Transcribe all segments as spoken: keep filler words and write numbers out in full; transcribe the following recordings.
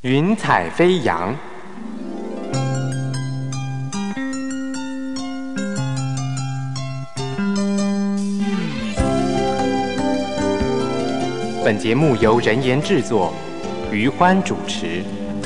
云彩飞扬。本节目由人言制作，余欢主持。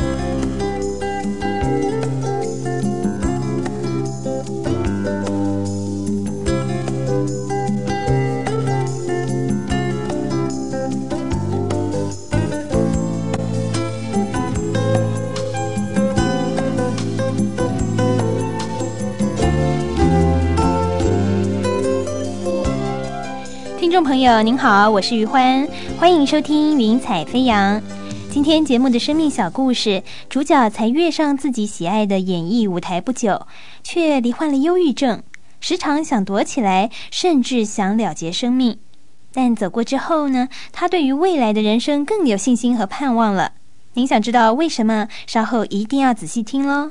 听众朋友您好，我是余欢，欢迎收听云彩飞扬。今天节目的生命小故事，主角才跃上自己喜爱的演艺舞台不久，却罹患了忧郁症，时常想躲起来，甚至想了结生命。但走过之后呢，他对于未来的人生更有信心和盼望了。您想知道为什么？稍后一定要仔细听咯。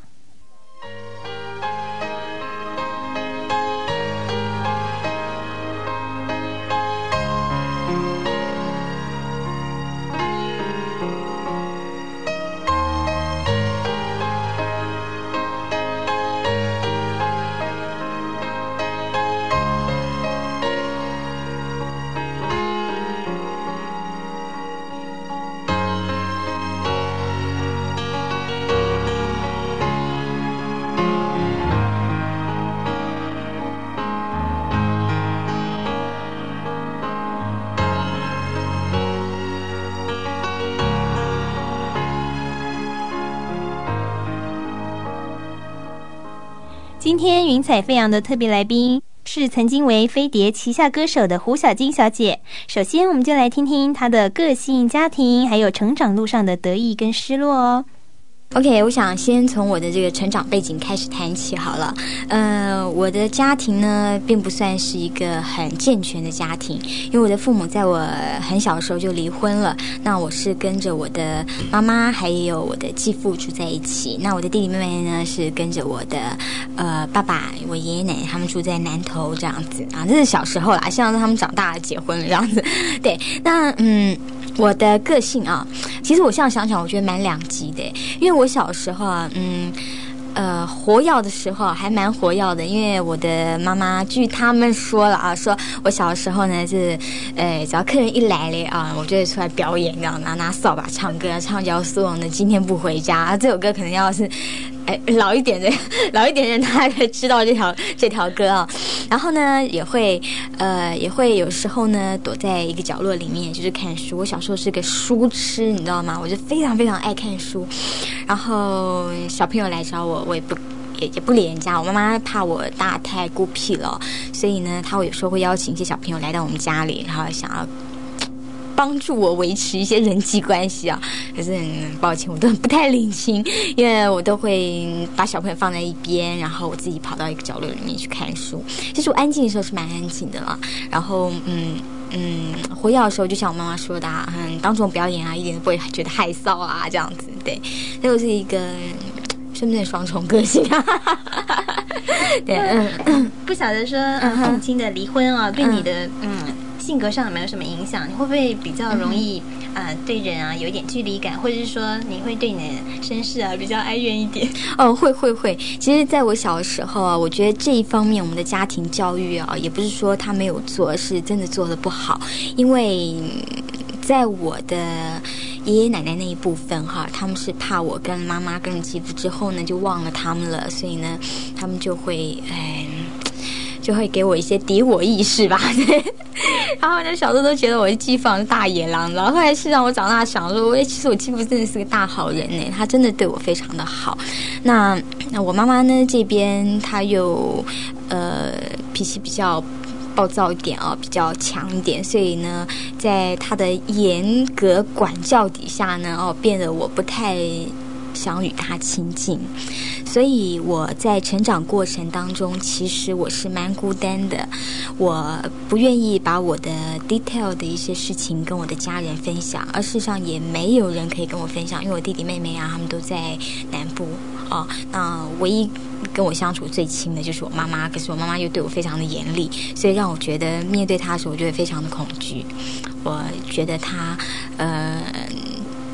今天云彩飞扬的特别来宾是曾经为飞碟旗下歌手的胡小菁小姐。首先我们就来听听她的个性、家庭还有成长路上的得意跟失落哦。 OK， 我想先从我的这个成长背景开始谈起好了。呃，我的家庭呢，并不算是一个很健全的家庭，因为我的父母在我很小的时候就离婚了。那我是跟着我的妈妈还有我的继父住在一起。那我的弟弟妹妹呢，是跟着我的呃爸爸、我爷爷奶奶他们住在南投这样子啊。这是小时候啦，现在他们长大了结婚了这样子。对，那嗯。我的个性啊，其实我现在想想，我觉得蛮两极的，因为我小时候啊，嗯，呃，活跃的时候还蛮活跃的，因为我的妈妈据他们说了啊，说我小的时候呢是，呃，只要客人一来了啊，我就会出来表演，这样拿拿扫把唱歌，唱叫苏永的《今天不回家》啊，这首歌可能要是。哎，老一点的，老一点的人他会知道这条这条歌啊。然后呢，也会呃，也会有时候呢，躲在一个角落里面，就是看书。我小时候是个书痴，你知道吗？我就非常非常爱看书。然后小朋友来找我，我也不也也不理人家。我妈妈怕我大太孤僻了，所以呢，她有时候会邀请一些小朋友来到我们家里，然后想要帮助我维持一些人际关系啊，可是很抱歉，我都不太领情，因为我都会把小朋友放在一边，然后我自己跑到一个角落里面去看书。其实我安静的时候是蛮安静的啦，然后嗯嗯，活跃的时候就像我妈妈说的啊，嗯，当这种表演啊，一点都不会觉得害臊啊，这样子，对，所以我是一个身份双重个性啊。对，嗯， 不晓得说，嗯，父母亲的离婚啊，对你的嗯。性格上有没有什么影响？你会不会比较容易啊、呃、对人啊有一点距离感，或者是说你会对你的身世啊比较哀怨一点？ 哦，会会会。其实在我小的时候啊，我觉得这一方面我们的家庭教育啊，也不是说他没有做，是真的做得不好。因为在我的爷爷奶奶那一部分哈，他们是怕我跟妈妈跟继父之后呢就忘了他们了，所以呢他们就会哎。就会给我一些敌我意识吧，然后呢，小时候都觉得我是继父是大野狼，然后后来是让我长大想说，哎，其实我继父真的是个大好人呢，他真的对我非常的好。那那我妈妈呢这边，她又呃脾气比较暴躁一点啊，比较强一点，所以呢，在她的严格管教底下呢，哦，变得我不太想与他亲近，所以我在成长过程当中，其实我是蛮孤单的。我不愿意把我的 detail 的一些事情跟我的家人分享，而事实上也没有人可以跟我分享，因为我弟弟妹妹啊，他们都在南部哦。那唯一跟我相处最亲的就是我妈妈，可是我妈妈又对我非常的严厉，所以让我觉得面对她的时候，我就会非常的恐惧。我觉得她呃。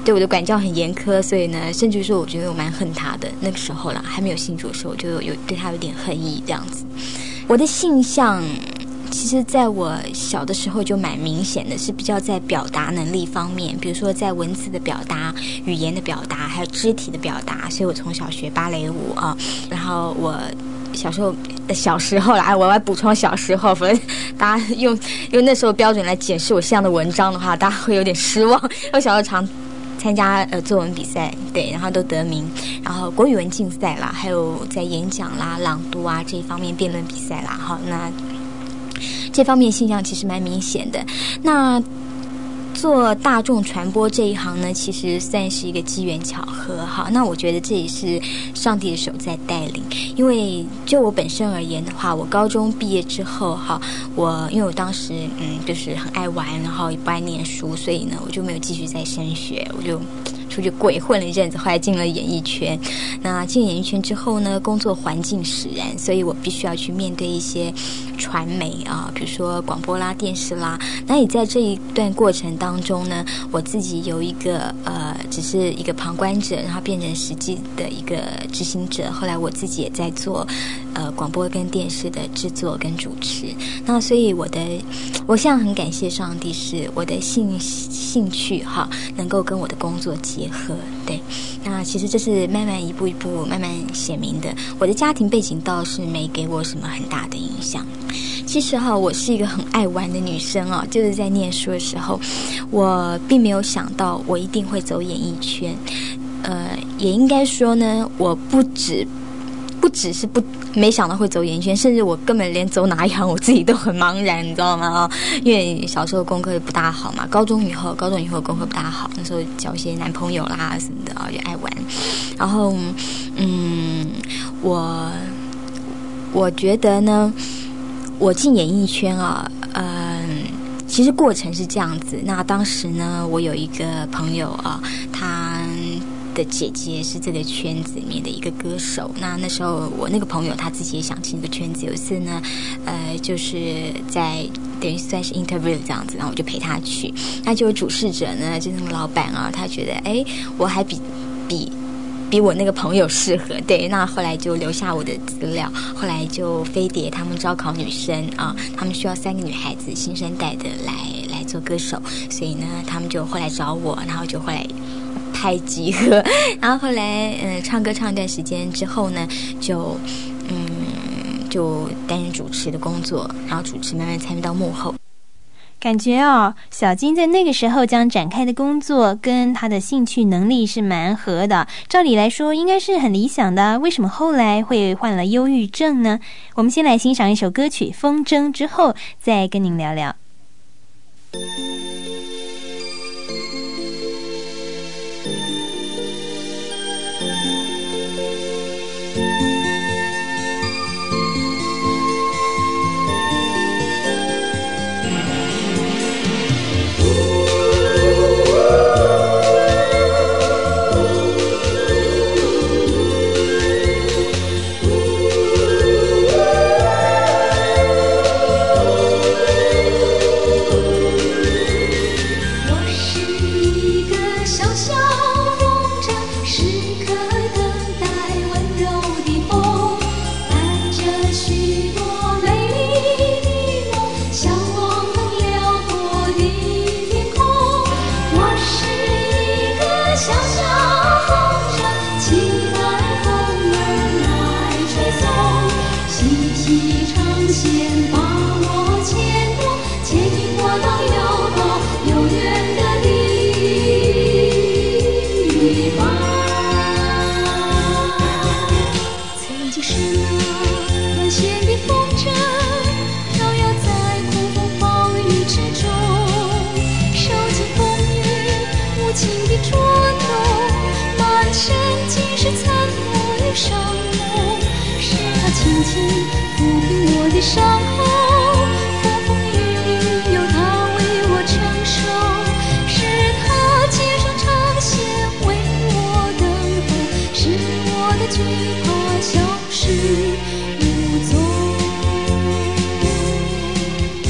对我的管教很严苛，所以呢，甚至说我觉得我蛮恨他的。那个时候啦，还没有信主的时候，我就有对他有点恨意这样子。我的性向其实在我小的时候就蛮明显的，是比较在表达能力方面，比如说在文字的表达、语言的表达，还有肢体的表达。所以我从小学芭蕾舞啊，然后我小时候小时候啦，我要补充小时候，否则大家用用那时候标准来检视我现在的文章的话，大家会有点失望。我小时候常参加呃作文比赛，对，然后都得名，然后国语文竞赛啦，还有在演讲啦、朗读啊这一方面辩论比赛啦，好，那这方面现象其实蛮明显的。那做大众传播这一行呢，其实算是一个机缘巧合哈。那我觉得这也是上帝的手在带领，因为就我本身而言的话，我高中毕业之后哈，我因为我当时嗯就是很爱玩，然后也不爱念书，所以呢我就没有继续再升学，我就出去鬼混了一阵子，后来进了演艺圈。那进演艺圈之后呢，工作环境使然，所以我必须要去面对一些传媒啊，比如说广播啦、电视啦。那也在这一段过程当中呢，我自己有一个呃，只是一个旁观者，然后变成实际的一个执行者。后来我自己也在做呃广播跟电视的制作跟主持。那所以我的，我现在很感谢上帝，是我的兴兴趣哈，能够跟我的工作结合。对，那其实这是慢慢一步一步慢慢显明的。我的家庭背景倒是没给我什么很大的影响。其实哈，我是一个很爱玩的女生啊，就是在念书的时候，我并没有想到我一定会走演艺圈。呃，也应该说呢，我不止不只是不没想到会走演艺圈，甚至我根本连走哪一行我自己都很茫然，你知道吗？因为小时候功课不大好嘛，高中以后高中以后功课不大好，那时候交一些男朋友啦什么的啊，也爱玩。然后嗯，我我觉得呢，我进演艺圈啊，嗯，其实过程是这样子。那当时呢，我有一个朋友啊，他的姐姐是这个圈子里面的一个歌手。那那时候我那个朋友他自己也想进这个圈子，有一次呢，呃，就是在等于算是 interview 这样子，然后我就陪他去。那就有主事者呢，就是那个老板啊，他觉得哎，我还比比。比我那个朋友适合，对，那后来就留下我的资料，后来就飞碟他们招考女生啊，他们需要三个女孩子新生代的来来做歌手，所以呢，他们就后来找我，然后就后来拍集合，然后后来嗯、呃、唱歌唱一段时间之后呢，就嗯就担任主持的工作，然后主持慢慢参与到幕后。 感觉哦，小金在那个时候将展开的工作跟他的兴趣能力是蛮合的，照理来说应该是很理想的，为什么后来会患了忧郁症呢？我们先来欣赏一首歌曲《风筝》，之后再跟您聊聊。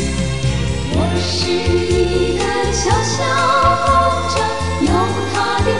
我是一个小小风筝，有它的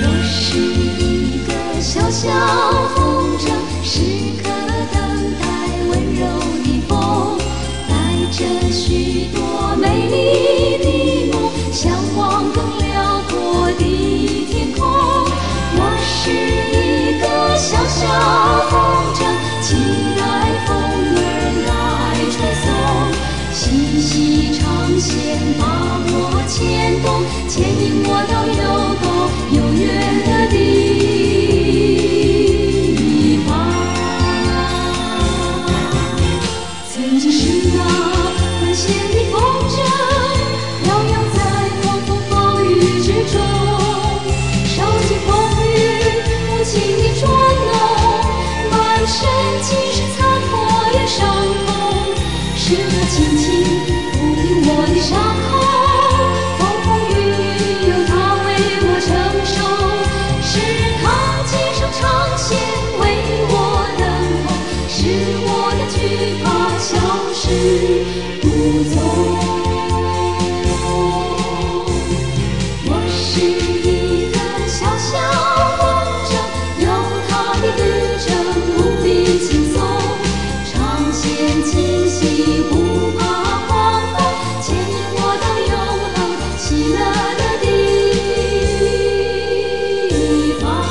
是一个小小风筝，时刻等待温柔的风，带着许多美丽的梦，向往更辽阔的天空。我是一个小小风筝，期待风儿来吹送，细细长线把我牵动，牵引我到有高有远的地方。曾经是那危险的风筝，摇摇在狂风暴雨之中，受尽风雨无情的捉弄，满身尽是残破与伤痛，是他轻轻抚平我的伤口，风风雨雨有他为我承受，是他接受长线为我等候，使我的惧怕消失不踪。我是一个小小风筝，有他的旅程无比轻松，长线清晰不怕狂风，牵引我到永恒喜乐的地方。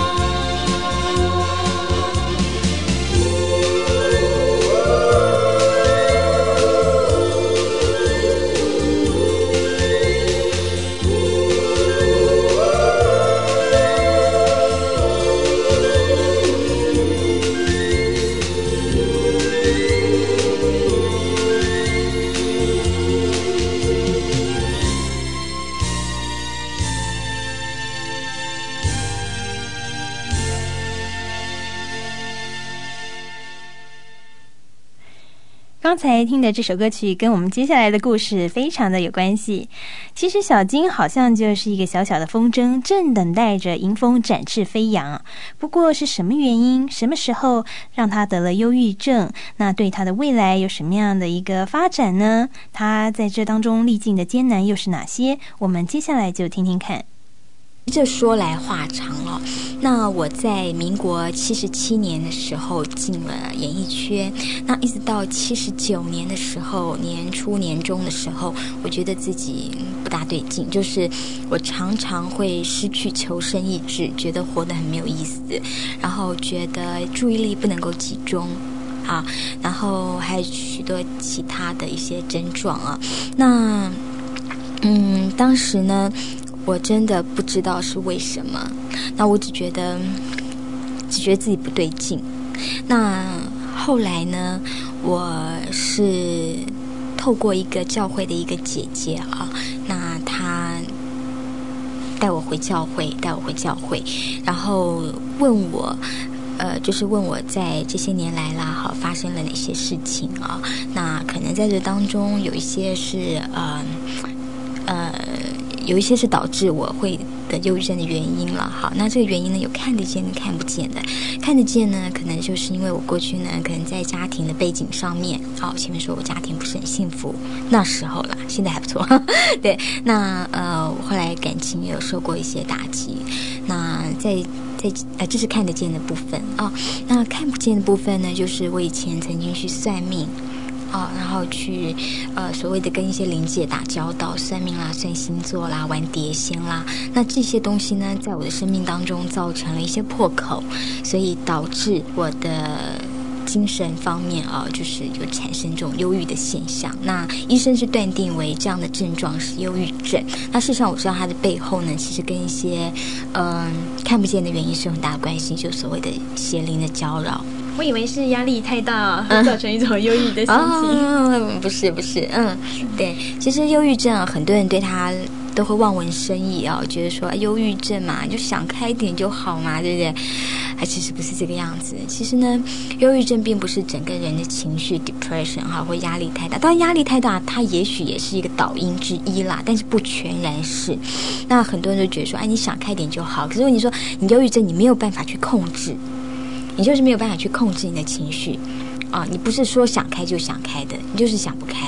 刚才听的这首歌曲跟我们接下来的故事非常的有关系。其实小金好像就是一个小小的风筝，正等待着迎风展翅飞扬。不过是什么原因，什么时候让他得了忧郁症？那对他的未来有什么样的一个发展呢？他在这当中历尽的艰难又是哪些？我们接下来就听听看。 这说来话长了。那我在民国七十七年的时候进了演艺圈，那一直到七十九年的时候，年初年中的时候，我觉得自己不大对劲，就是我常常会失去求生意志，觉得活得很没有意思，然后觉得注意力不能够集中啊，然后还有许多其他的一些症状啊。那嗯，当时呢，我真的不知道是为什么，那我只觉得只觉得自己不对劲。那后来呢，我是透过一个教会的一个姐姐啊，那她带我回教会带我回教会然后问我呃，就是问我在这些年来啦，好发生了哪些事情啊？那可能在这当中有一些是呃呃有一些是导致我会得忧郁症的原因了。好，那这个原因呢，有看得见跟看不见的。看得见呢，可能就是因为我过去呢，可能在家庭的背景上面，好，前面说我家庭不是很幸福，那时候啦，现在还不错。对，那呃，我后来感情也有受过一些打击。那在在呃，这是看得见的部分啊、哦。那看不见的部分呢，就是我以前曾经去算命。哦，然后去呃所谓的跟一些灵界打交道，算命啦、算星座啦、玩碟仙啦，那这些东西呢，在我的生命当中造成了一些破口，所以导致我的精神方面啊，就是有产生这种忧郁的现象。那医生是断定为这样的症状是忧郁症。那事实上我知道它的背后呢，其实跟一些嗯、呃、看不见的原因是有很大的关系，就所谓的邪灵的搅扰。 我以为是压力太大会造成一种忧郁的心情、 哦、不是不是嗯，对，其实忧郁症很多人对他都会望文生义啊、哦，觉得说忧郁症嘛，就想开点就好嘛，对不对？还其实不是这个样子。其实呢，忧郁症并不是整个人的情绪 depression 哈，或压力太大。当然压力太大，它也许也是一个导因之一啦，但是不全然是。那很多人都觉得说，哎，你想开点就好。可是你说你忧郁症，你没有办法去控制。你就是没有办法去控制你的情绪啊！你不是说想开就想开的，你就是想不开。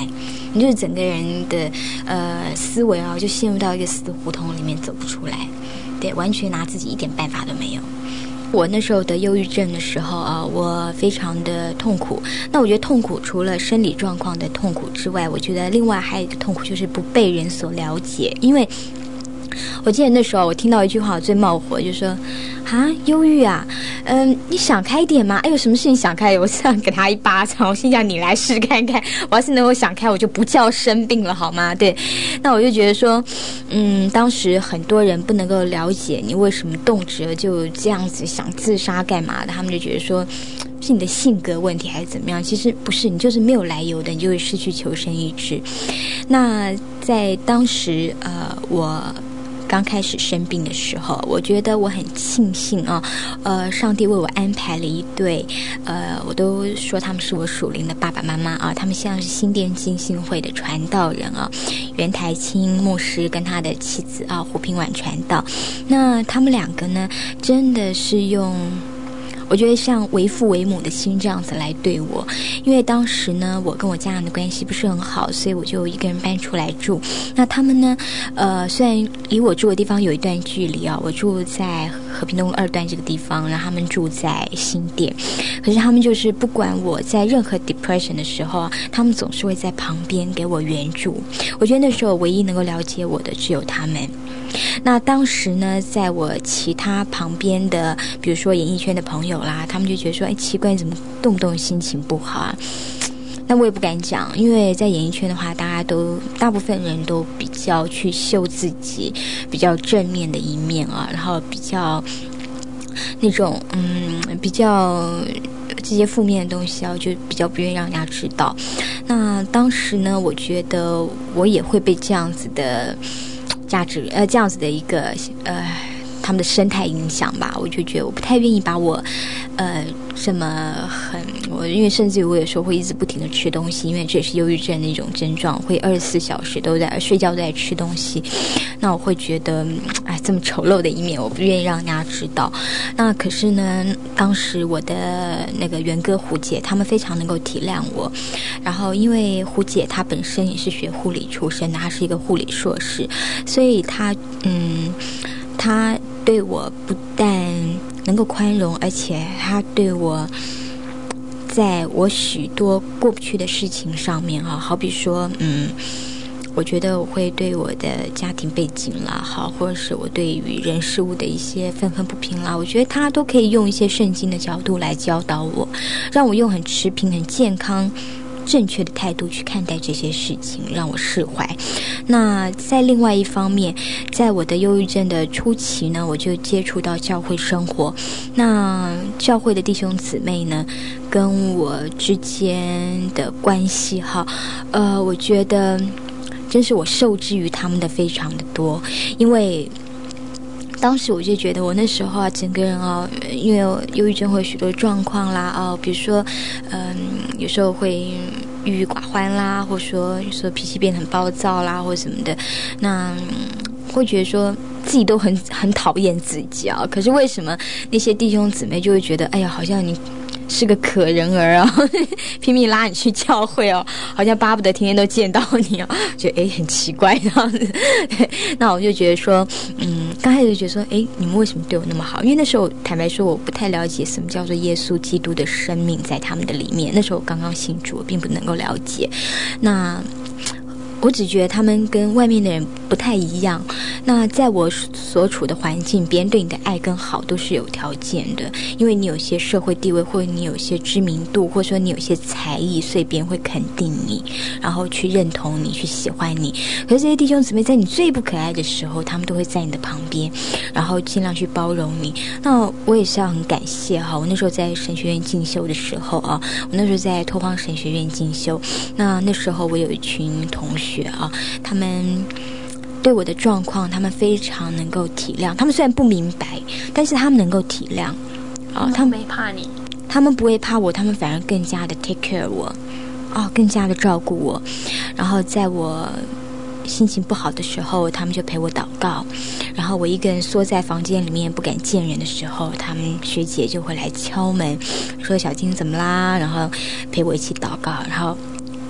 你就是整个人的呃思维啊，就陷入到一个死胡同里面走不出来，对，完全拿自己一点办法都没有。我那时候得忧郁症的时候啊，我非常的痛苦。那我觉得痛苦除了生理状况的痛苦之外，我觉得另外还有一个痛苦就是不被人所了解。因为我记得那时候我听到一句话我最冒火，就说啊，忧郁啊，嗯，你想开一点嘛，哎，有什么事情想开，我这样给他一巴掌，我心想你来试看看，我要是能够想开，我就不叫生病了好吗？对，那我就觉得说，嗯，当时很多人不能够了解你为什么动辄就这样子想自杀干嘛的，他们就觉得说是你的性格问题还是怎么样，其实不是，你就是没有来由的，你就会失去求生意志。那在当时呃我刚开始生病的时候，我觉得我很庆幸啊，呃，上帝为我安排了一对，呃，我都说他们是我属灵的爸爸妈妈啊，他们像是新店浸信会的传道人啊，袁台清牧师跟他的妻子啊胡平婉传道，那他们两个呢，真的是用我觉得像为父为母的心这样子来对我。因为当时呢我跟我家人的关系不是很好，所以我就一个人搬出来住。那他们呢呃，虽然离我住的地方有一段距离啊，我住在和平东路二段这个地方，然后他们住在新店，可是他们就是不管我在任何 depression 的时候啊，他们总是会在旁边给我援助。我觉得那时候唯一能够了解我的只有他们。那当时呢在我其他旁边的比如说演艺圈的朋友啦，他们就觉得说，哎，奇怪，怎么动不动心情不好啊？那我也不敢讲，因为在演艺圈的话，大家都大部分人都比较去秀自己比较正面的一面啊，然后比较那种嗯比较这些负面的东西啊，就比较不愿意让人家知道。那当时呢，我觉得我也会被这样子的价值呃这样子的一个呃他们的生态影响吧，我就觉得我不太愿意把我呃这么很我因为甚至于我有时候会一直不停的吃东西，因为这也是忧郁症的一种症状，会二十四小时都在睡觉都在吃东西。那我会觉得哎，这么丑陋的一面我不愿意让人家知道。那可是呢当时我的那个元哥胡姐他们非常能够体谅我，然后因为胡姐她本身也是学护理出身的，她是一个护理硕士，所以她嗯她对我不但能够宽容，而且他对我在我许多过不去的事情上面哈，好比说嗯我觉得我会对我的家庭背景啦好，或者是我对于人事物的一些愤愤不平啦，我觉得他都可以用一些圣经的角度来教导我，让我用很持平很健康正确的态度去看待这些事情，让我释怀。那在另外一方面，在我的忧郁症的初期呢，我就接触到教会生活。那教会的弟兄姊妹呢，跟我之间的关系哈，呃，我觉得真是我受制于他们的非常的多，因为当时我就觉得我那时候啊，整个人啊，因为忧郁症会有许多状况啦，哦，比如说，嗯，有时候会郁郁寡欢啦，或者说有时候脾气变得很暴躁啦，或者什么的，那会觉得说自己都很很讨厌自己啊。可是为什么那些弟兄姊妹就会觉得，哎呀，好像你是个可人儿啊，拼命拉你去教会哦，好像巴不得天天都见到你哦，觉得哎很奇怪这样子。那我就觉得说，嗯，刚开始就觉得说，哎，你们为什么对我那么好？因为那时候坦白说，我不太了解什么叫做耶稣基督的生命在他们的里面。那时候我刚刚信主，我并不能够了解。那我只觉得他们跟外面的人不太一样。那在我所处的环境，别人对你的爱跟好都是有条件的，因为你有些社会地位，或者你有些知名度，或者说你有些才艺，所以别人会肯定你，然后去认同你，去喜欢你。可是这些弟兄姊妹在你最不可爱的时候，他们都会在你的旁边，然后尽量去包容你。那我也是要很感谢哈，我那时候在神学院进修的时候啊，我那时候在拓荒神学院进修，那那时候我有一群同学啊，他们对我的状况，他们非常能够体谅。他们虽然不明白，但是他们能够体谅。 啊，他们没怕你， 他们不会怕我，他们反而更加的 take care 我，哦，更加的照顾我。然后在我心情不好的时候，他们就陪我祷告。然后我一个人缩在房间里面不敢见人的时候，他们学姐就会来敲门，说小金怎么啦？然后陪我一起祷告。然后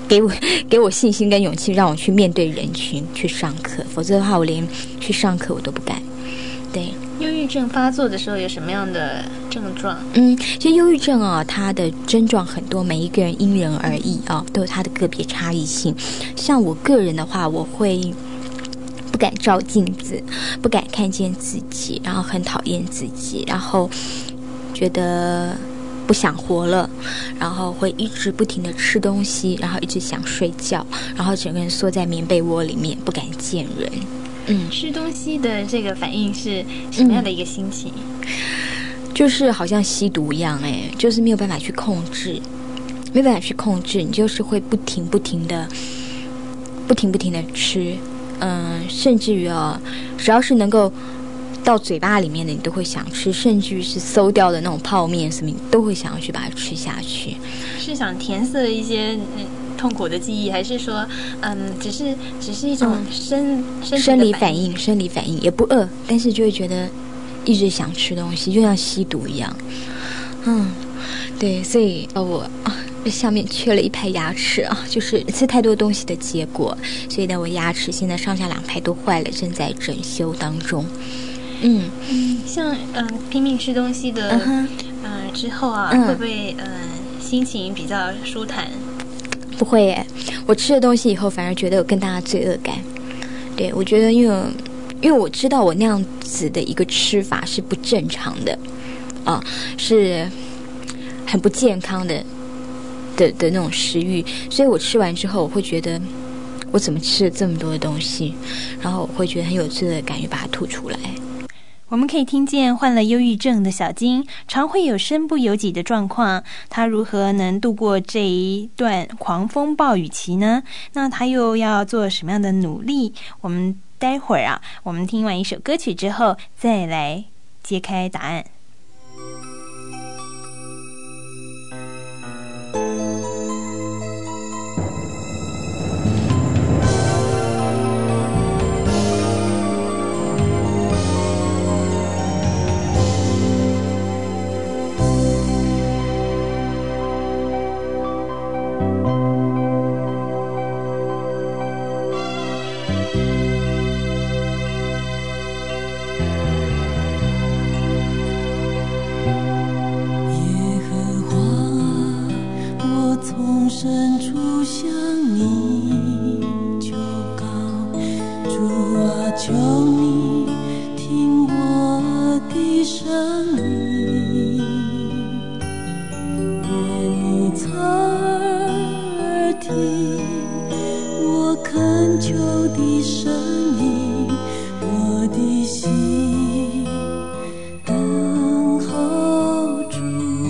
给我给我信心跟勇气，让我去面对人群去上课，否则的话，我连去上课我都不敢。对， 忧郁症发作的时候有什么样的症状？ 嗯，其实忧郁症啊，它的症状很多，每一个人因人而异啊，都有它的个别差异性。像我个人的话，我会不敢照镜子，不敢看见自己，然后很讨厌自己，然后觉得不想活了，然后会一直不停的吃东西，然后一直想睡觉，然后整个人缩在棉被窝里面，不敢见人。嗯， 吃东西的这个反应是什么样的一个心情？ 嗯、就是好像吸毒一样，哎，就是没有办法去控制，没有办法去控制，你就是会不停不停的、不停不停的吃，嗯，甚至于哦，只要是能够到嘴巴里面的，你都会想吃，甚至于是馊掉的那种泡面什么，你都会想要去把它吃下去。 是想填塞一些嗯痛苦的记忆，还是说，嗯，只是只是一种生、嗯、 生理反应，生理反应也不饿，但是就会觉得一直想吃东西，就像吸毒一样。嗯，对，所以呃我啊，下面缺了一排牙齿啊，就是吃太多东西的结果。所以呢，我牙齿现在上下两排都坏了，正在整修当中。嗯嗯，像嗯拼命吃东西的，嗯、呃、之后啊，嗯、会不会嗯、呃、心情比较舒坦？ 不会耶，我吃了东西以后反而觉得有更大的罪恶感。对，我觉得因为因为我知道我那样子的一个吃法是不正常的啊，是很不健康的的的那种食欲，所以我吃完之后我会觉得我怎么吃了这么多的东西，然后我会觉得很有罪恶感，就把它吐出来。 我们可以听见患了忧郁症的小金常会有身不由己的状况，他如何能度过这一段狂风暴雨期呢？那他又要做什么样的努力？我们待会儿啊，我们听完一首歌曲之后再来揭开答案。 深处向你求告，主啊，求你听我的声音，愿你侧耳听我恳求的声音，我的心等候主。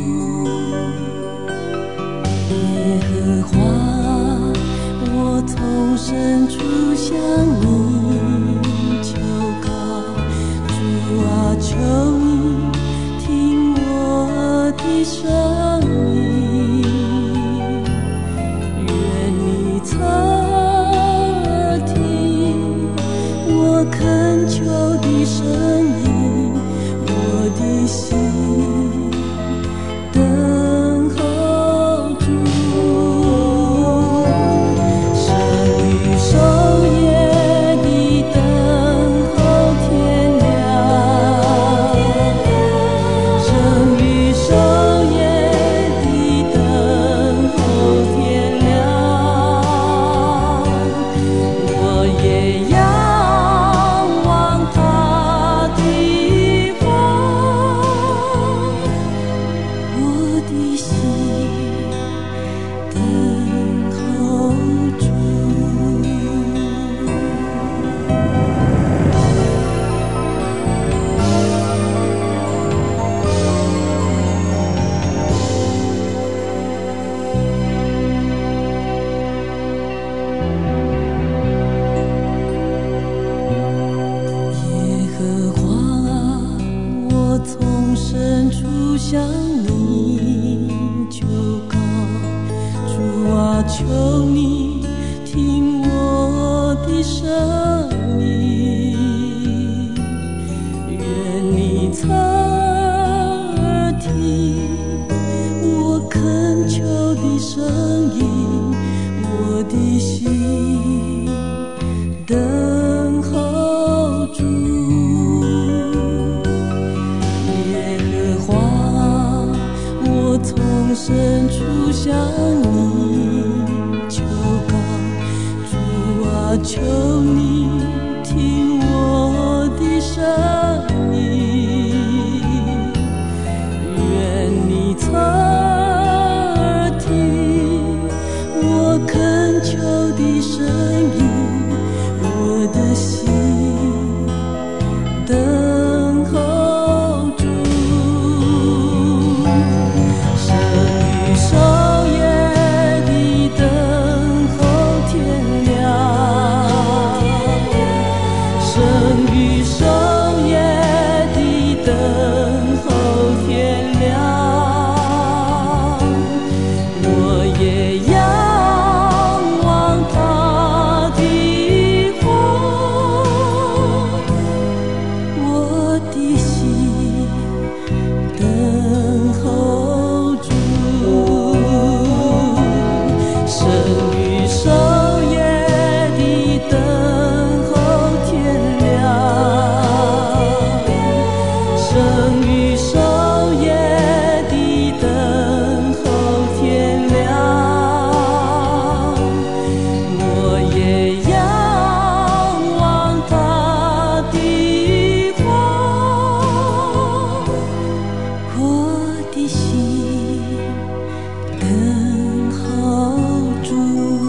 耶和华，我从深处向你求告，主啊，求你听我的声音，愿你侧耳听我恳求的声音，我的心等候主。声音，我向你求告，主啊，求你听我的声音，愿你侧耳听我恳求的声音，我的心等候主，生与守夜的等候天亮，生与守夜的等候天亮，我也仰望他的话，我的心等候主，生与守夜的等候天亮，生与守夜的等候天亮，我也仰望他的话，我的心等候主。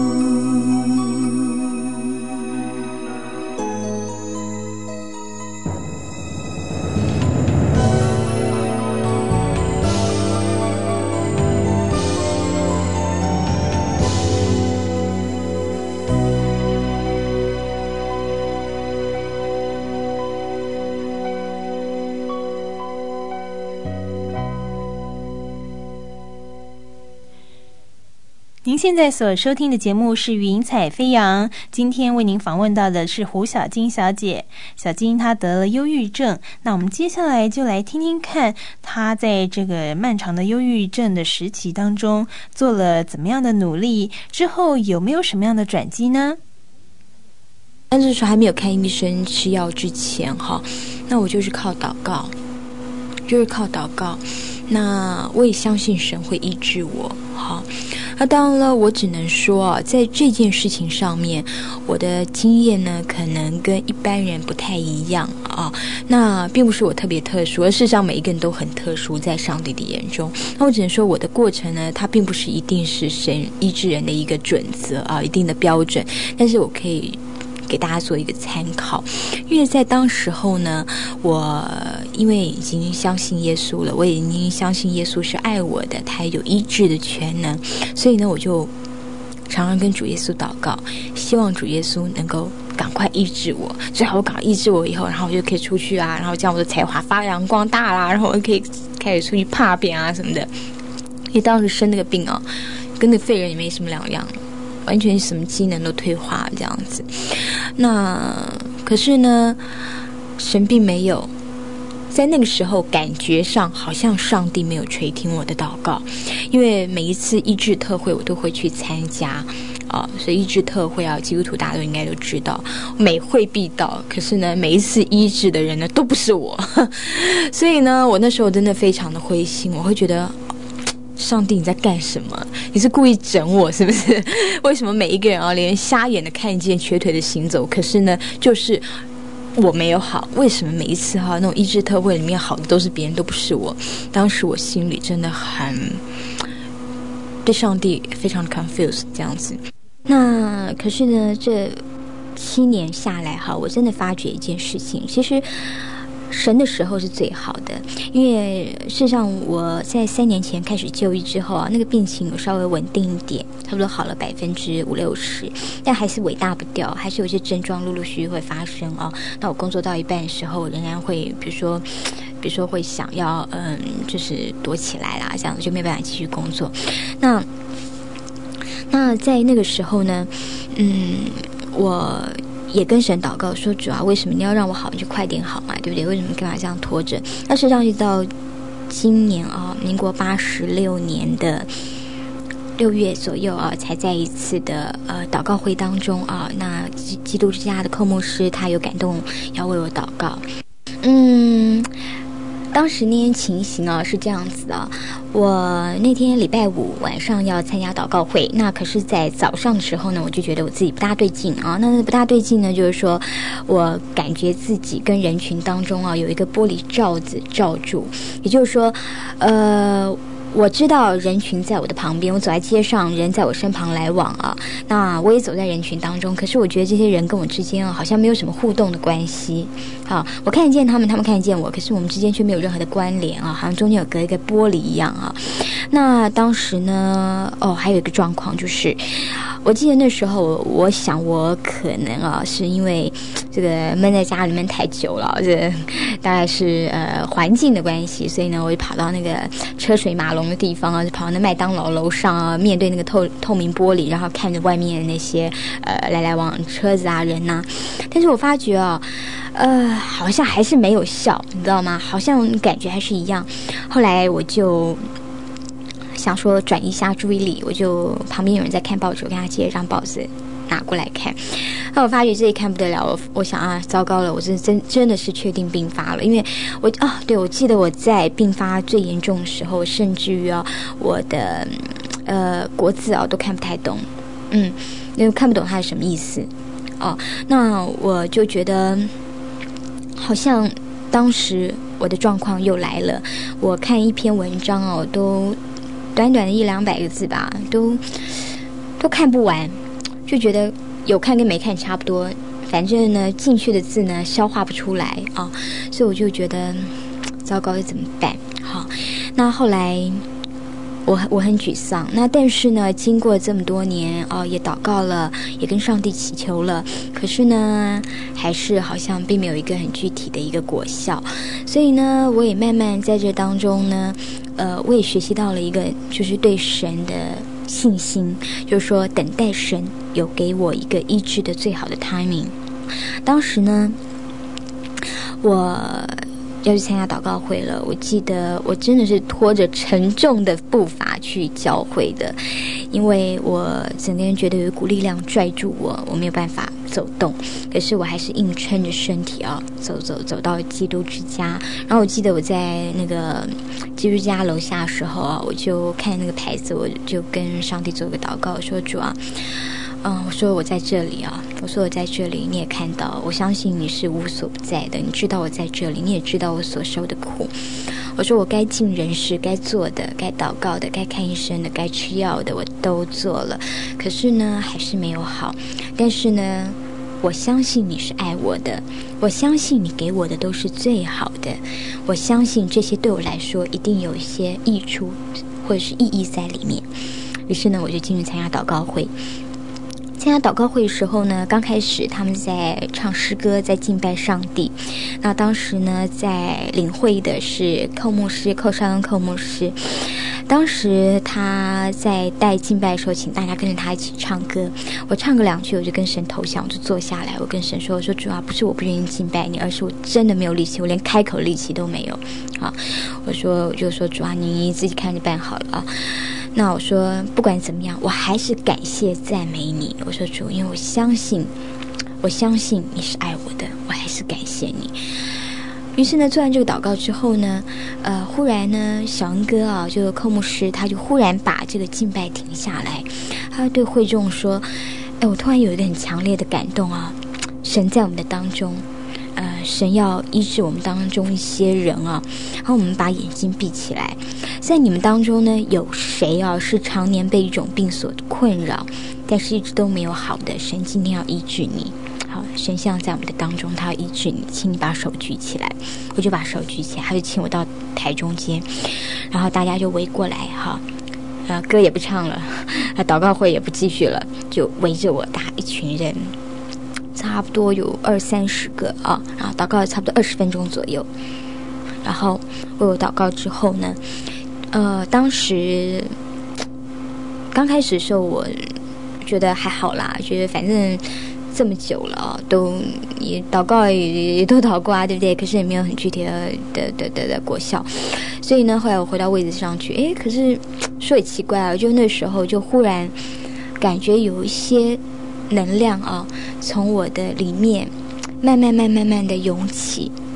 您现在所收听的节目是云彩飞扬，今天为您访问到的是胡小金小姐。小金她得了忧郁症，那我们接下来就来听听看她在这个漫长的忧郁症的时期当中做了怎么样的努力，之后有没有什么样的转机呢？ 但是说还没有看医生吃药之前哈，那我就是靠祷告，就是靠祷告。那我也相信神会医治我，好。那当然了，我只能说啊，在这件事情上面，我的经验呢，可能跟一般人不太一样啊。那并不是我特别特殊，而事实上每一个人都很特殊，在上帝的眼中。那我只能说，我的过程呢，它并不是一定是神医治人的一个准则啊，一定的标准，但是我可以给大家做一个参考。因为在当时候呢，我因为已经相信耶稣了，我已经相信耶稣是爱我的，他有医治的全能，所以呢我就常常跟主耶稣祷告，希望主耶稣能够赶快医治我，最好赶快医治我以后，然后我就可以出去啊，然后这样我的才华发扬光大啦，然后我可以开始出去拍片啊什么的。因为当时生那个病啊，跟那个废人也没什么两样，完全什么机能都退化这样子。那可是呢，神并没有在那个时候感觉上好像上帝没有垂听我的祷告，因为每一次医治特会我都会去参加啊，所以医治特会啊，基督徒大家都应该都知道，每会必到。可是呢，每一次医治的人呢都不是我，所以呢，我那时候真的非常的灰心，我会觉得上帝你在干什么？你是故意整我是不是？为什么每一个人啊，连瞎眼的看见，瘸腿的行走，可是呢，就是我没有好？为什么每一次哈、啊、那种医治特会里面好的都是别人，都不是我？当时我心里真的很对上帝非常 confused 这样子。那可是呢，这七年下来哈，我真的发觉一件事情，其实神的时候是最好的。因为事实上我在三年前开始就医之后啊，那个病情有稍微稳定一点，差不多好了百分之五六十，但还是尾大不掉，还是有些症状陆陆续续会发生啊。那我工作到一半的时候，仍然会比如说比如说会想要嗯，就是躲起来啦，这样子就没办法继续工作。那那在那个时候呢，嗯，我也跟神祷告说，主啊，为什么你要让我好，你就快点好嘛，对不对？为什么干嘛这样拖着？那事实上一直到今年啊，民国八十六年的六月左右啊，才在一次的呃祷告会当中啊，那基基督之家的寇牧师他有感动要为我祷告。嗯，当时那天情形啊是这样子的， 我那天礼拜五晚上要参加祷告会，那可是在早上的时候呢，我就觉得我自己不大对劲啊。那不大对劲呢，就是说我感觉自己跟人群当中啊有一个玻璃罩子罩住，也就是说，呃。我知道人群在我的旁边，我走在街上，人在我身旁来往啊。那我也走在人群当中，可是我觉得这些人跟我之间啊，好像没有什么互动的关系。好，我看得见他们，他们看得见我，可是我们之间却没有任何的关联啊，好像中间有隔一个玻璃一样啊。那当时呢，哦，还有一个状况就是，我记得那时候，我想我可能啊，是因为这个闷在家里面太久了，这大概是呃环境的关系，所以呢，我就跑到那个车水马龙的地方啊，就跑到那麦当劳楼上啊，面对那个透透明玻璃，然后看着外面的那些呃来来往往车子啊人呐、啊。但是我发觉啊，呃，好像还是没有效，你知道吗？好像感觉还是一样。后来我就想说转移一下注意力，我就旁边有人在看报纸，我跟他借一张报纸拿过来看。那我发觉这一看不得了，我我想啊，糟糕了，我真真真的是确定病发了，因为我啊，对，我记得我在病发最严重的时候，甚至于啊，我的呃国字啊都看不太懂，嗯，因为看不懂它是什么意思哦。那我就觉得好像当时我的状况又来了，我看一篇文章哦，都短短的一两百个字吧，都都看不完，就觉得有看跟没看差不多，反正呢进去的字呢消化不出来啊、哦，所以我就觉得糟糕，怎么办？好，那后来我我很沮丧，那但是呢，经过这么多年哦，也祷告了，也跟上帝祈求了，可是呢，还是好像并没有一个很具体的一个果效，所以呢，我也慢慢在这当中呢，呃，我也学习到了一个就是对神的信心，就是说等待神有给我一个医治的最好的 timing。当时呢，我要去参加祷告会了，我记得我真的是拖着沉重的步伐去教会的，因为我整个人觉得有一股力量拽住我，我没有办法走动，可是我还是硬撑着身体啊，走走走到基督之家。然后我记得我在那个基督之家楼下的时候啊，我就看那个牌子，我就跟上帝做个祷告，说主啊，嗯，我说我在这里啊，我说我在这里，你也看到，我相信你是无所不在的，你知道我在这里，你也知道我所受的苦。我说我该尽人事，该做的，该祷告的，该看医生的，该吃药的，我都做了，可是呢，还是没有好。但是呢，我相信你是爱我的，我相信你给我的都是最好的，我相信这些对我来说一定有一些益处或者是意义在里面。于是呢，我就进入参加祷告会。参加祷告会的时候呢，刚开始他们在唱诗歌，在敬拜上帝。那当时呢，在领会的是寇牧师寇绍恩寇牧师。当时他在带敬拜的时候，请大家跟着他一起唱歌。我唱个两句，我就跟神投降，我就坐下来，我跟神说：“我说主啊，不是我不愿意敬拜你，而是我真的没有力气，我连开口力气都没有。”啊，我说我就说主啊，你自己看着办好了啊。那我说不管怎么样，我还是感谢赞美你。我说主，因为我相信，我相信你是爱我的，我还是感谢你。于是呢，做完这个祷告之后呢，呃，忽然呢，小恩哥啊，这个寇牧师，他就忽然把这个敬拜停下来，他对会众说：“哎，我突然有一个很强烈的感动啊，神在我们的当中。”呃，神要医治我们当中一些人啊，然后我们把眼睛闭起来，在你们当中呢，有谁啊是常年被一种病所困扰，但是一直都没有好的？神今天要医治你。好，神像在我们的当中，他要医治你，请你把手举起来。我就把手举起来，他就请我到台中间，然后大家就围过来哈，呃，歌也不唱了，呃，祷告会也不继续了，就围着我大一群人。差不多有二三十个啊，然后祷告差不多二十分钟左右。然后为我祷告之后呢，呃，当时刚开始的时候，我觉得还好啦，觉得反正这么久了啊，都也祷告也也都祷过啊，对不对？可是也没有很具体的的的的的果效。所以呢，后来我回到位置上去，诶，可是说也奇怪啊，就那时候就忽然感觉有一些能量啊，从我的里面慢慢慢慢慢的涌起，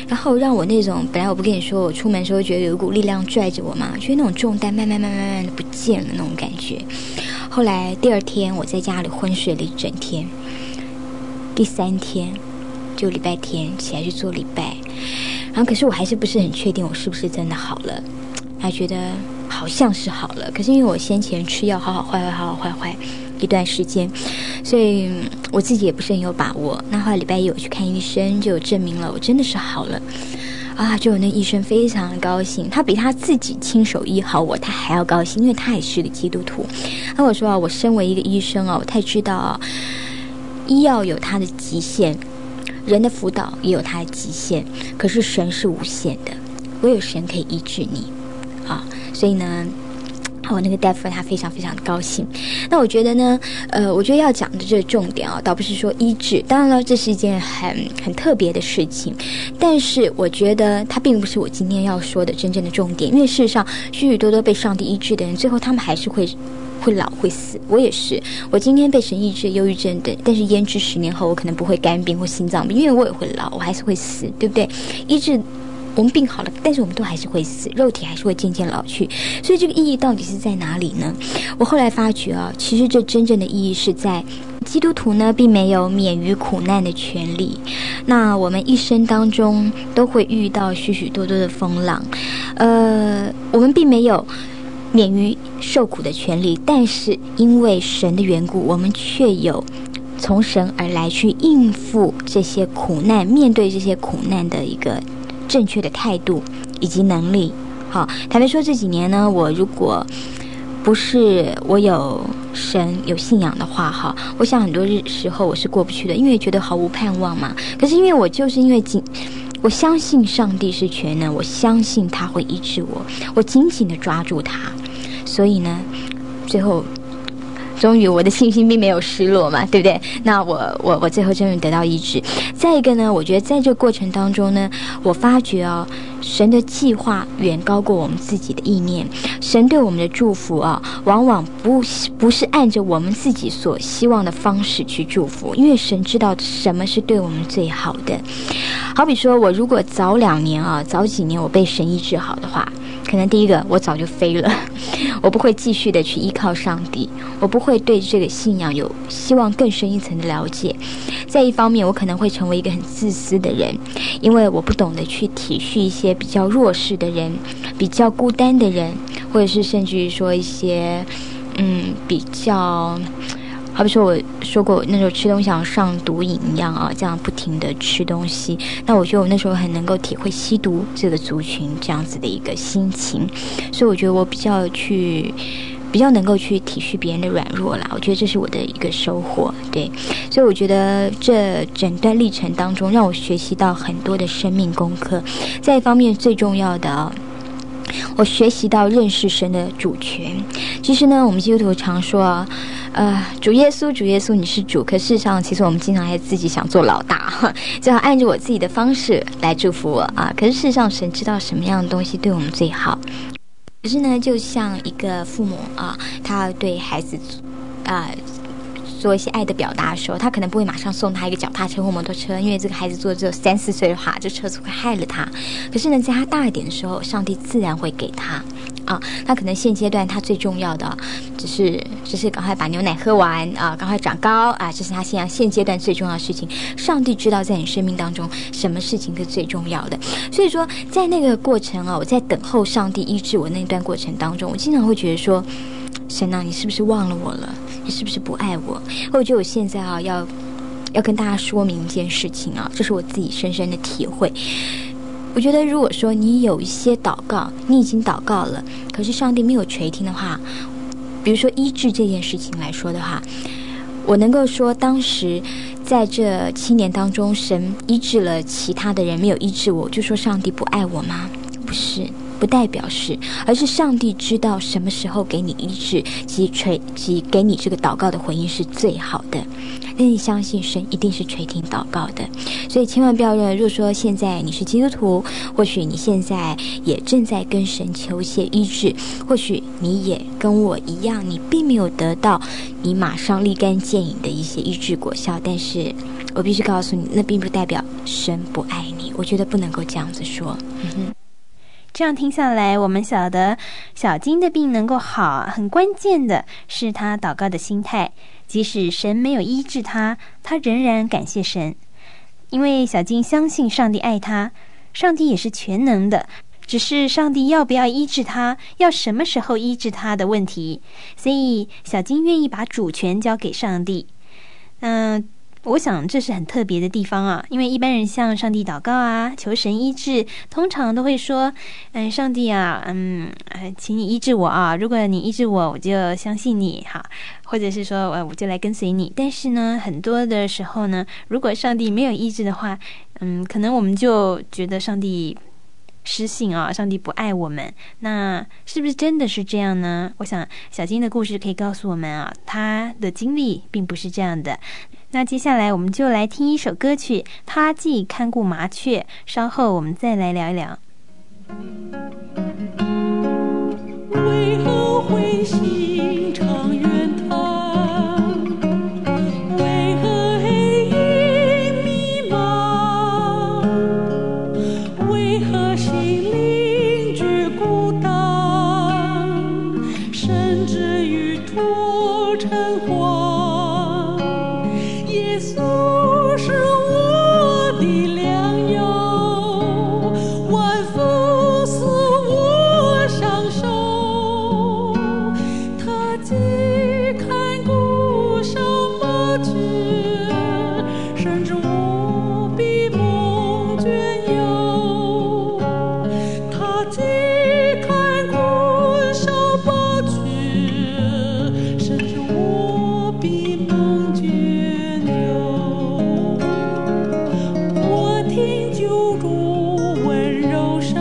然后让我那种本来我不跟你说，我出门的时候觉得有一股力量拽着我嘛，觉得那种重担慢慢慢慢慢慢的不见了那种感觉。后来第二天我在家里昏睡了一整天，第三天就礼拜天起来去做礼拜，然后可是我还是不是很确定我是不是真的好了，还觉得好像是好了，可是因为我先前吃药好好坏坏好好坏坏一段时间，所以我自己也不是很有把握。那后来礼拜一我去看医生，就有证明了我真的是好了啊！就有那医生非常的高兴，他比他自己亲手医好我他还要高兴，因为他也是个基督徒。那我说啊，我身为一个医生啊，我太知道啊，医药有它的极限，人的辅导也有它的极限，可是神是无限的，唯有神可以医治你啊！所以呢，我那个大夫他非常非常的高兴。那我觉得呢，呃，我觉得要讲的这个重点啊，倒不是说医治，当然了，这是一件很很特别的事情，但是我觉得它并不是我今天要说的真正的重点，因为事实上许许多多被上帝医治的人，最后他们还是会会老会死。我也是，我今天被神医治忧郁症的，但是焉知十年后我可能不会肝病或心脏病，因为我也会老，我还是会死，对不对？医治我们病好了，但是我们都还是会死，肉体还是会渐渐老去，所以这个意义到底是在哪里呢？我后来发觉啊，其实这真正的意义是在基督徒呢并没有免于苦难的权利。那我们一生当中都会遇到许许多多的风浪，呃，我们并没有免于受苦的权利，但是因为神的缘故，我们却有从神而来去应付这些苦难，面对这些苦难的一个正确的态度以及能力。好，坦白说这几年呢，我如果不是我有神有信仰的话，哈，我想很多日时候我是过不去的，因为觉得毫无盼望嘛。可是因为我就是因为紧我相信上帝是全能，我相信他会医治我，我紧紧的抓住他，所以呢最后终于我的信心并没有失落嘛，对不对？那我我我最后终于得到医治。再一个呢，我觉得在这个过程当中呢，我发觉啊，神的计划远高过我们自己的意念，神对我们的祝福啊，往往不不是按着我们自己所希望的方式去祝福，因为神知道什么是对我们最好的。好比说我如果早两年啊，早几年我被神医治好的话，可能第一个我早就飞了，我不会继续的去依靠上帝，我不会对这个信仰有希望更深一层的了解。在一方面我可能会成为一个很自私的人，因为我不懂得去体恤一些比较弱势的人，比较孤单的人，或者是甚至于说一些嗯比较好比说我说过我那时候吃东西像上毒瘾一样啊，这样不停的吃东西，那我觉得我那时候很能够体会吸毒这个族群这样子的一个心情，所以我觉得我比较去比较能够去体恤别人的软弱啦，我觉得这是我的一个收获。对，所以我觉得这整段历程当中让我学习到很多的生命功课。在一方面最重要的啊，我学习到认识神的主权。其实呢，我们基督徒常说啊，呃，主耶稣，主耶稣，你是主。可事实上，其实我们经常还自己想做老大，就要按照我自己的方式来祝福我啊。可是事实上，神知道什么样的东西对我们最好。可是呢，就像一个父母啊，他对孩子啊做一些爱的表达的时候，他可能不会马上送他一个脚踏车或摩托车，因为这个孩子做只有三四岁的话，这车子会害了他。可是呢，在他大一点的时候，上帝自然会给他啊。他可能现阶段他最重要的只是只是赶快把牛奶喝完啊，赶快长高啊，这是他现在现阶段最重要的事情。上帝知道在你生命当中什么事情是最重要的，所以说在那个过程啊，我在等候上帝医治我那段过程当中，我经常会觉得说，神啊，你是不是忘了我了？你是不是不爱我？我觉得我现在啊，要要跟大家说明一件事情啊，这是我自己深深的体会。我觉得如果说你有一些祷告，你已经祷告了，可是上帝没有垂听的话，比如说医治这件事情来说的话，我能够说当时在这七年当中，神医治了其他的人，没有医治我，就说上帝不爱我吗？不是，不代表是，而是上帝知道什么时候给你医治及垂及给你这个祷告的回应是最好的。那你相信神一定是垂听祷告的，所以千万不要认为，如果说现在你是基督徒，或许你现在也正在跟神求一些医治，或许你也跟我一样，你并没有得到你马上立竿见影的一些医治果效，但是我必须告诉你，那并不代表神不爱你。 我觉得不能够这样子说。嗯哼。 这样听下来，我们晓得小金的病能够好，很关键的是他祷告的心态。即使神没有医治他，他仍然感谢神，因为小金相信上帝爱他，上帝也是全能的，只是上帝要不要医治他，要什么时候医治他的问题。所以小金愿意把主权交给上帝。嗯、呃我想这是很特别的地方啊，因为一般人向上帝祷告啊，求神医治，通常都会说，嗯，上帝啊，嗯，请你医治我啊，如果你医治我，我就相信你哈，或者是说，呃，我就来跟随你。但是呢，很多的时候呢，如果上帝没有医治的话，嗯，可能我们就觉得上帝失信啊，上帝不爱我们。那是不是真的是这样呢？我想小金的故事可以告诉我们啊，他的经历并不是这样的。那接下来我们就来听一首歌曲，他既看顾麻雀，稍后我们再来聊一聊。 为何灰心常远探，为何黑影迷茫，为何心灵觉孤单，甚至于脱尘荒。耶稣是我的良药，万福赐我享受。他既看顾小麻雀，甚至我比梦隽游。他既看顾小麻雀，甚至我比梦隽游。我听救主温柔声，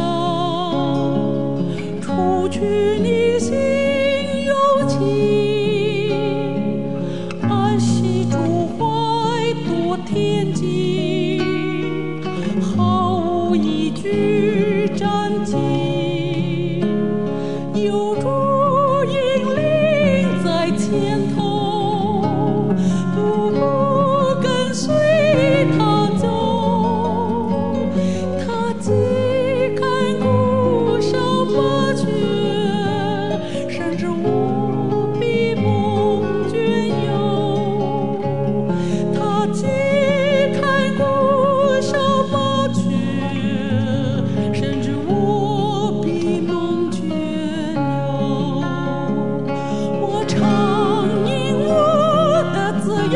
除去你心忧情，安息主怀多恬静，毫无一句战兢，有主引领在前头，步步跟随他走。他既看顾小麻雀，甚至我比梦隽游。他既看顾小麻雀，甚至我比梦隽游。我常因我的自由，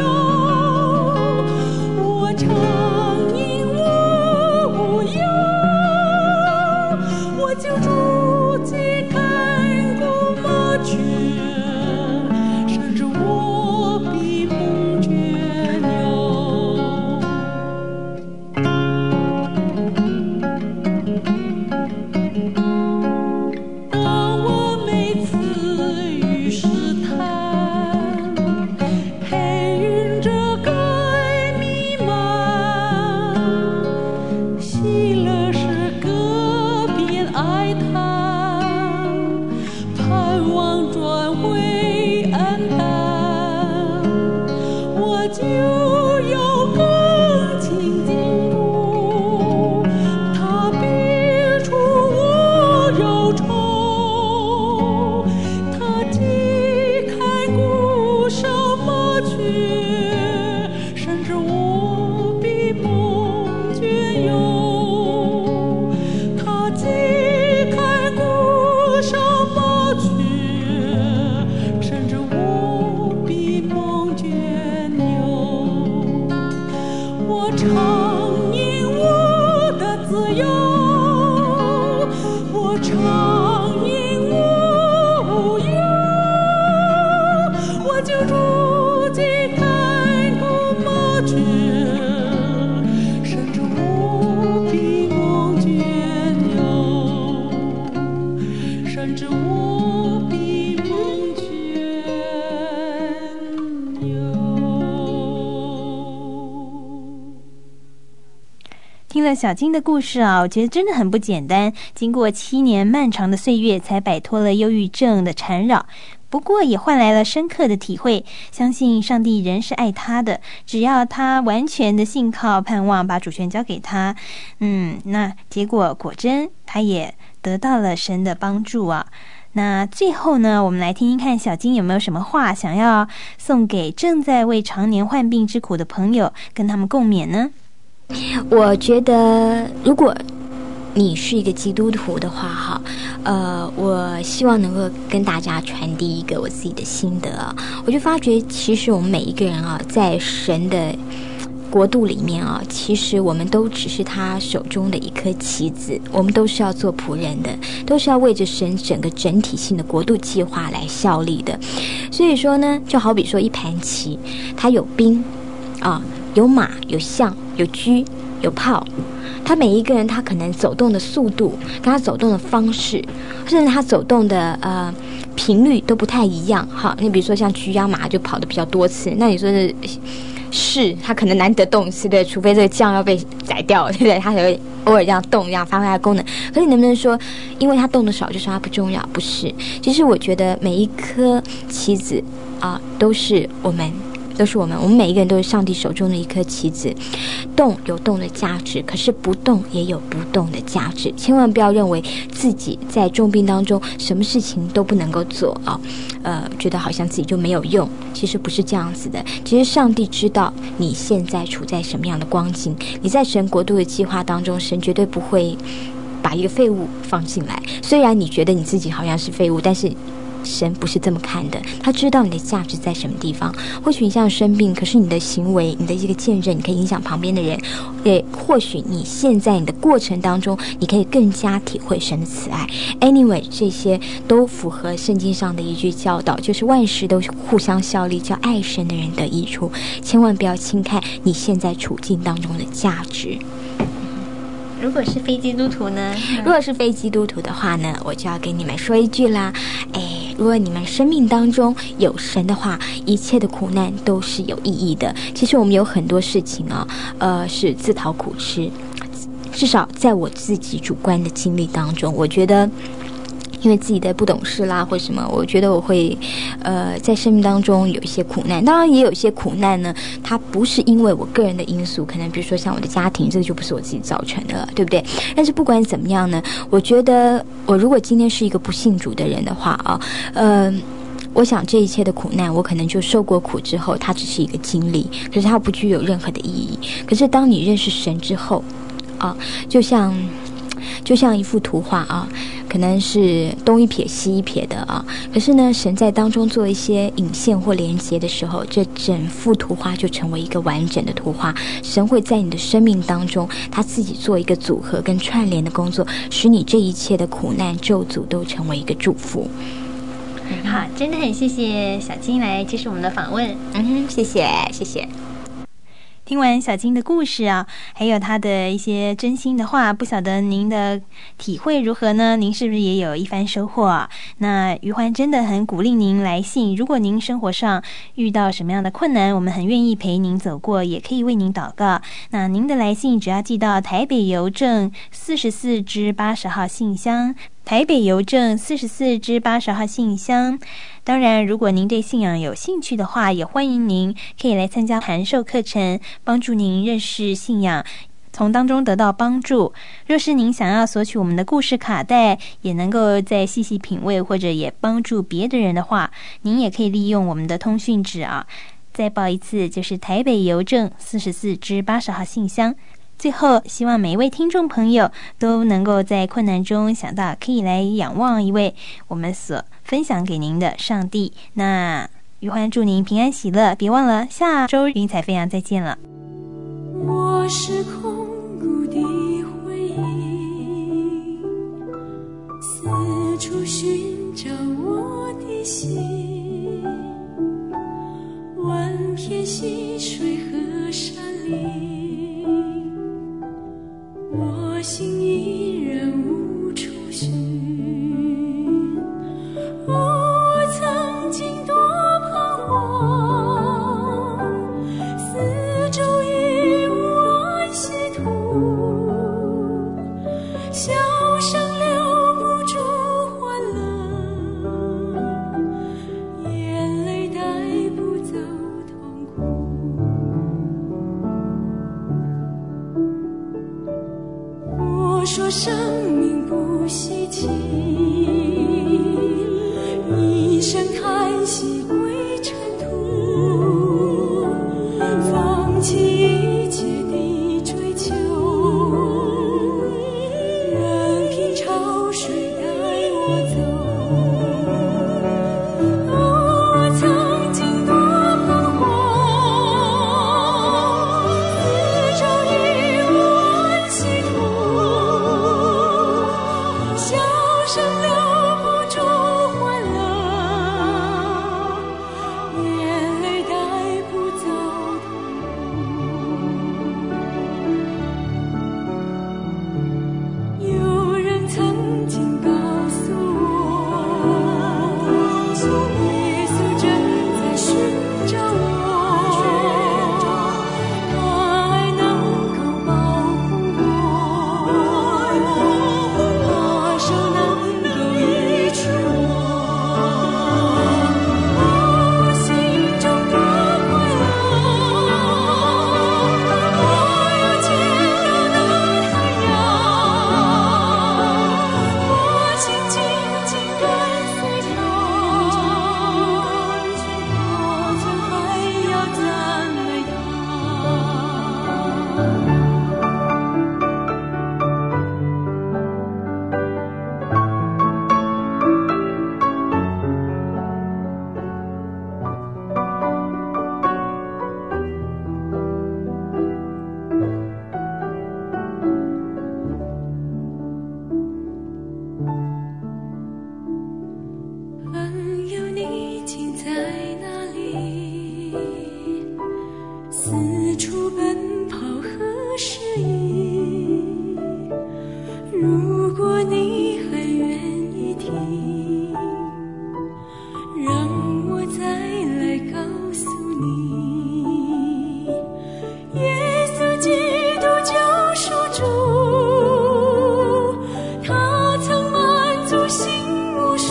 我常因我无忧，我就住进看顾麻雀，甚至我比梦隽游。当我每次遇试探，黑云遮盖弥漫，喜乐是歌边哀叹，盼望转回黯淡，我就有更亲近主，他必除我忧愁。他既看顾小麻雀，甚至我比梦隽游。他既看顾小麻雀，甚至我比梦隽游。我常因我的自由，我常因我无忧，我就住进看顾麻雀，甚至我比梦隽游，甚至我比梦隽游。 听了小金的故事啊，我觉得真的很不简单。经过七年漫长的岁月，才摆脱了忧郁症的缠绕。 不过也换来了深刻的体会，相信上帝仍是爱他的，只要他完全的信靠盼望，把主权交给他，嗯，那结果果真他也得到了神的帮助啊。那最后呢，我们来听听看小金有没有什么话想要送给正在为常年患病之苦的朋友，跟他们共勉呢？ 我觉得如果你是一个基督徒的话哈，呃，我希望能够跟大家传递一个我自己的心得啊。我就发觉其实我们每一个人啊，在神的国度里面啊，其实我们都只是他手中的一颗棋子，我们都是要做仆人的，都是要为着神整个整体性的国度计划来效力的。所以说呢，就好比说一盘棋，它有兵啊，有马，有象，有车，有炮，他每一个人他可能走动的速度跟他走动的方式，甚至他走动的呃频率都不太一样哈。你比如说像车啊马就跑得比较多次，那你说是是他可能难得动一次，对，除非这个将要被宰掉，对不对？他才会偶尔这样动，这样发挥他的功能。可是你能不能说因为他动得少就说他不重要？不是，其实我觉得每一颗棋子啊、呃、都是我们都是我们，我们每一个人都是上帝手中的一颗棋子，动有动的价值，可是不动也有不动的价值。千万不要认为自己在重病当中什么事情都不能够做啊，呃，觉得好像自己就没有用，其实不是这样子的。其实上帝知道你现在处在什么样的光景，你在神国度的计划当中，神绝对不会把一个废物放进来。虽然你觉得你自己好像是废物，但是神不是这么看的，他知道你的价值在什么地方。或许你现在生病，可是你的行为，你的一个见证，你可以影响旁边的人。也或许你现在你的过程当中，你可以更加体会神的慈爱。Anyway， 这些都符合圣经上的一句教导，就是万事都互相效力，叫爱神的人得益处。千万不要轻看你现在处境当中的价值。 如果是非基督徒呢？ 如果是非基督徒的话呢，我就要跟你们说一句啦，哎，如果你们生命当中有神的话，一切的苦难都是有意义的。其实我们有很多事情啊，呃，是自讨苦吃。至少在我自己主观的经历当中，我觉得因为自己的不懂事啦或什么，我觉得我会呃在生命当中有一些苦难。当然也有一些苦难呢，它不是因为我个人的因素，可能比如说像我的家庭，这个就不是我自己造成的了，对不对？但是不管怎么样呢，我觉得我如果今天是一个不信主的人的话啊，呃我想这一切的苦难，我可能就受过苦之后，它只是一个经历，可是它不具有任何的意义。可是当你认识神之后啊，就像就像一幅图画啊，可能是东一撇西一撇的啊，可是呢，神在当中做一些引线或连结的时候，这整幅图画就成为一个完整的图画。神会在你的生命当中，他自己做一个组合跟串联的工作，使你这一切的苦难咒诅都成为一个祝福。 好，真的很谢谢小金来接受我们的访问。 嗯哼，谢谢谢谢。 听完小金的故事啊，还有他的一些真心的话，不晓得您的体会如何呢？您是不是也有一番收获啊？那于欢真的很鼓励您来信，如果您生活上遇到什么样的困难，我们很愿意陪您走过，也可以为您祷告。那您的来信只要寄到台北邮政四十四支八十号信箱，台北邮政四十四支八十号信箱。当然，如果您对信仰有兴趣的话，也欢迎您可以来参加函授课程，帮助您认识信仰，从当中得到帮助。若是您想要索取我们的故事卡带，也能够再细细品味，或者也帮助别的人的话，您也可以利用我们的通讯纸啊。再报一次，就是台北邮政四十四支八十号信箱。最后，希望每一位听众朋友都能够在困难中想到可以来仰望一位我们所分享给您的上帝。那于欢祝您平安喜乐，别忘了下周云彩飞扬再见了。 我是空谷的回忆，四处寻找我的心，万片溪水和山林，我心依然无处寻。我曾经多彷徨，四周已无安息土，笑声留不住欢乐， 生命不稀奇，一声叹息归尘土，放弃一切的追求，任凭潮水带我走。哦，我曾经多彷徨，四周已无安息土，笑声留不住欢乐，眼泪带不走痛苦。有人曾经告诉我，耶稣正在寻找我，他爱能够保护我，他手能够医治我。哦，心中多快乐，我有见到那太阳，我心紧紧跟随他，我曾还要赞美他。朋友，你竟在哪里？四处奔跑何时已？如果你还愿意听，让我再来告诉你，耶稣基督救赎主，他曾满足心无数，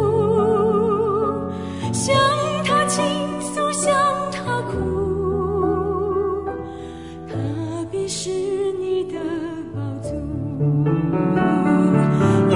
向他倾诉，向他哭，他必是你的宝足。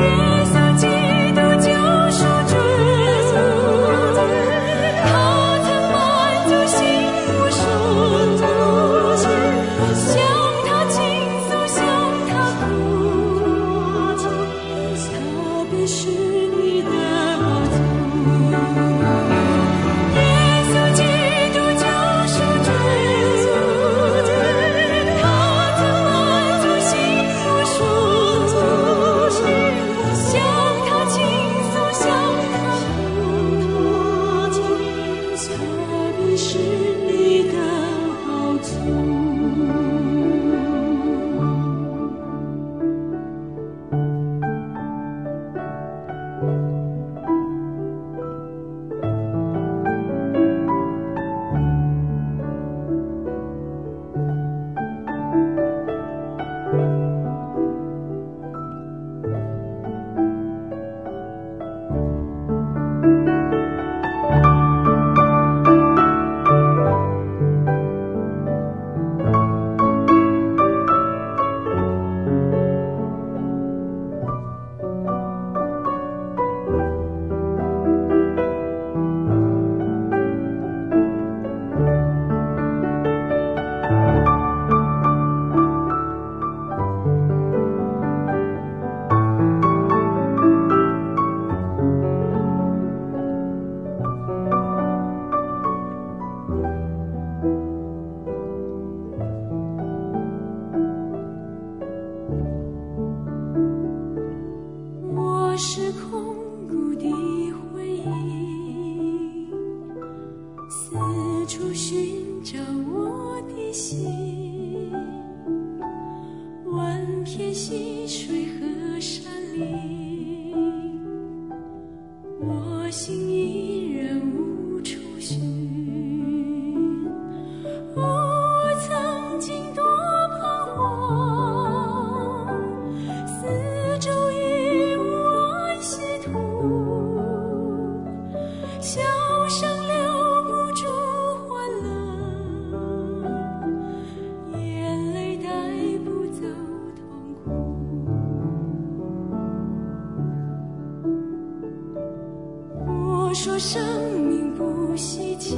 说生命不稀奇，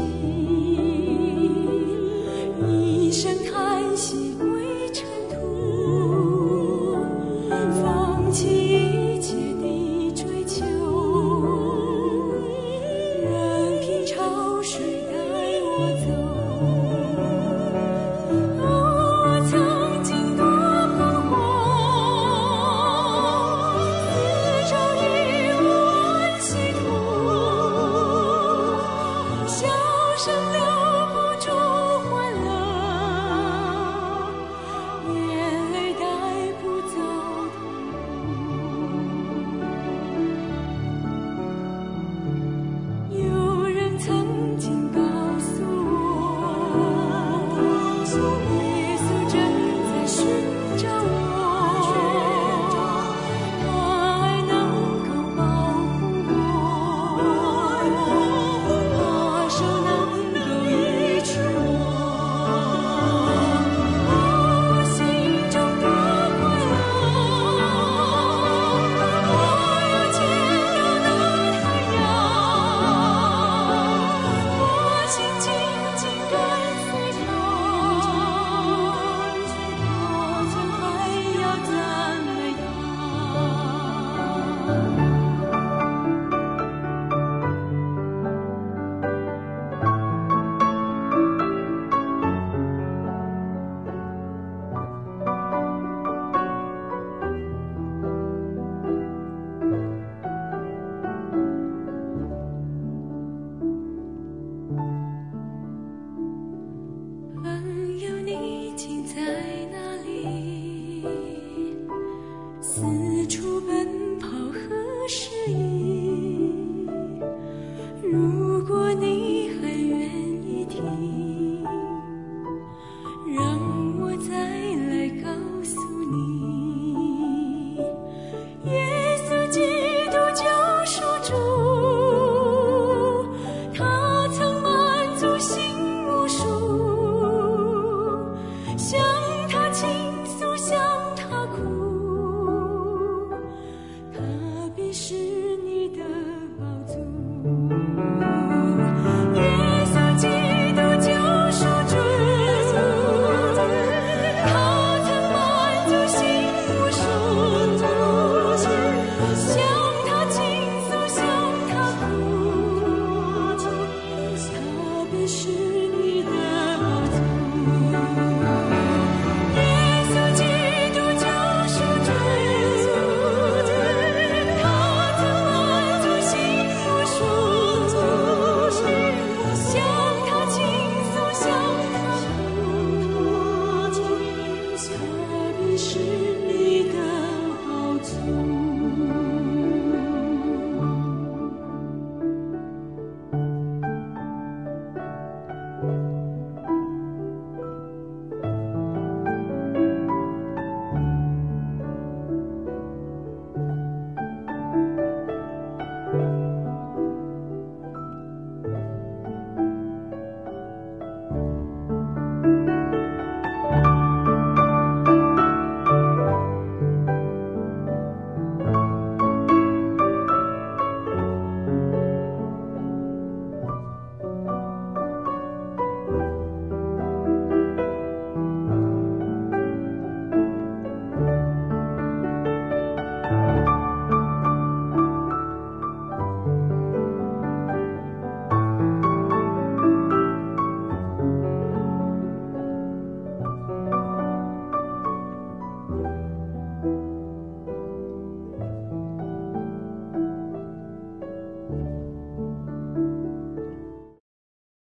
一声叹息归尘土，放弃一切的追求，任凭潮水带我走。哦，我曾经多彷徨，四周已无安息土，笑声留不住欢乐，眼泪带不走痛苦。有人曾经告诉我，耶稣正在寻找我，他爱能够保护我，他手能够医治我。哦，我心中多快乐，我又见到那太阳，我心紧紧跟随他，我总还要赞美他。朋友，你竟在哪里？四处奔跑何时已？如果你还愿意听，让我再来告诉你，耶稣基督救赎主，他曾满足心无数，向他倾诉，向他哭，他比世